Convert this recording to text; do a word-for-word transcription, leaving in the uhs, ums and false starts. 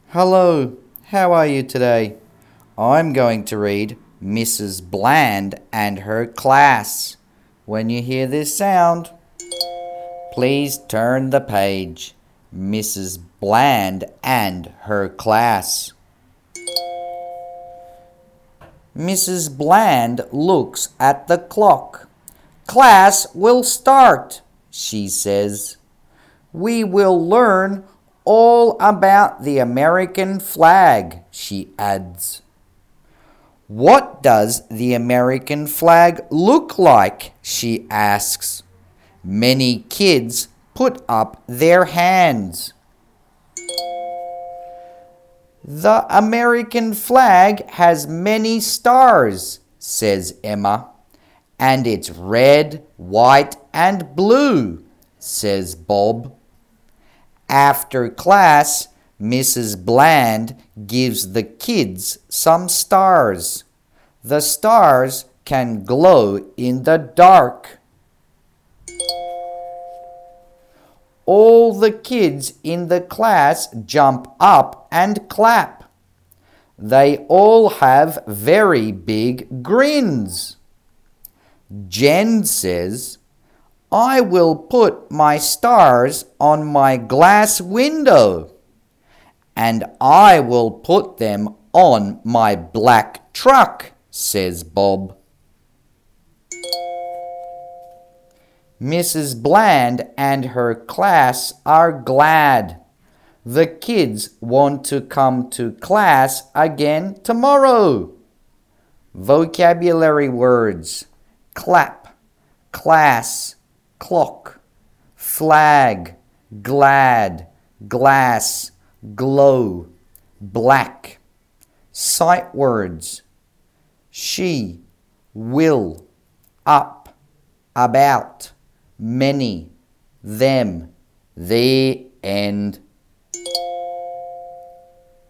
Hello, how are you today? I'm going to read Missus Bland and her class. When you hear this sound, please turn the page. Missus Bland and her class. Missus Bland looks at the clock. Class will start, she says. We will learn all about the American flag, she adds. What does the American flag look like? She asks. Many kids put up their hands. The American flag has many stars, says Emma. And it's red, white, and blue, says Bob. After class, Missus Bland gives the kids some stars. The stars can glow in the dark. All the kids in the class jump up and clap. They all have very big grins. Jen says, I will put my stars on my glass window, and I will put them on my black truck, says Bob. Missus Bland and her class are glad. The kids want to come to class again tomorrow. Vocabulary words: clap, class, clock, flag, glad, glass, glow, black. Sight words: she, will, up, about, many, them. The end.